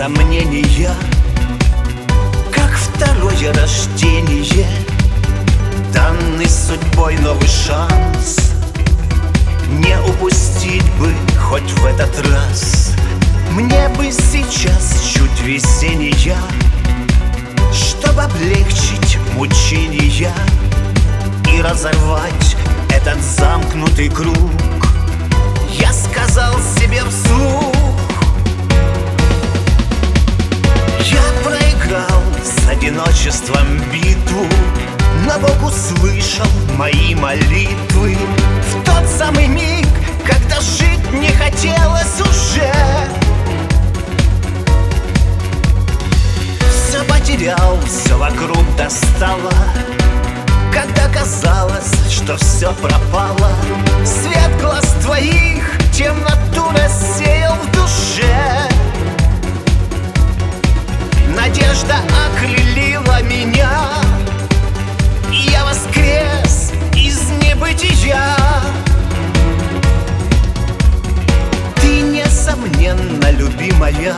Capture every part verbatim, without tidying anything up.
сомнения, как второе рождение, данный судьбой новый шанс. Не упустить бы хоть в этот раз. Мне бы сейчас чуть весенния, чтоб облегчить мучения и разорвать этот замкнутый круг. Я сказал себе вслух: я проиграл с одиночеством битву, но Бог услышал мои молитвы. В тот самый миг, когда жить не хотелось уже, все потерял, все вокруг достало. Когда казалось, что все пропало, свет глаз твоих темноту рассеял в душе. Надежда окрылила меня, и я воскрес из небытия. Ты, несомненно, любимая,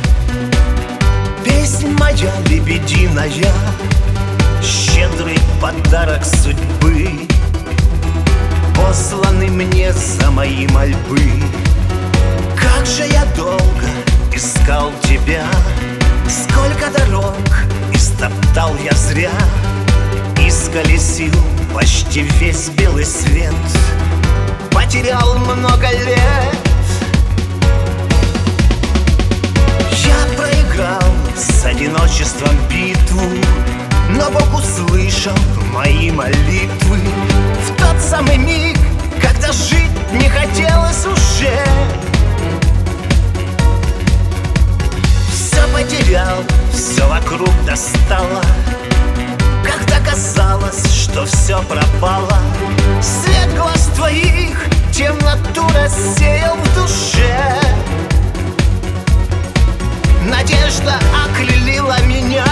песнь моя лебединая, щедрый подарок судьбы, посланный мне за мои мольбы. Как же я долго искал тебя, сколько дорог истоптал я зря, исколесил почти весь белый свет, потерял много лет. Я проиграл с одиночеством битву, но Бог услышал мои молитвы. В тот самый миг, когда жить не хотелось уже, все потерял, все вокруг достало. Когда казалось, что все пропало, свет глаз твоих темноту рассеял в душе. Надежда окрылила меня,